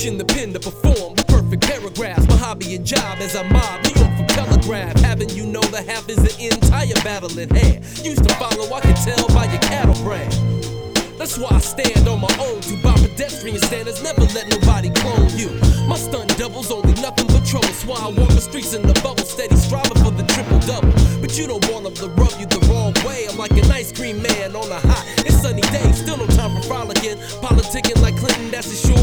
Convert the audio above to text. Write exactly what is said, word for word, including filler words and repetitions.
Pushing the pen to perform the perfect paragraphs. My hobby and job as I mob New York for telegraph. Having you know the half is the entire battle at hand. Used to follow, I can tell by your cattle brand. That's why I stand on my own. To buy pedestrian standards, never let nobody clone you. My stunt doubles only nothing but trouble. That's why I walk the streets in the bubble, steady striving for the triple double. But you don't want them to rub you the wrong way. I'm like an ice cream man on a hot, it's sunny day. Still no time for frolicking, politicking like Clinton, that's a sure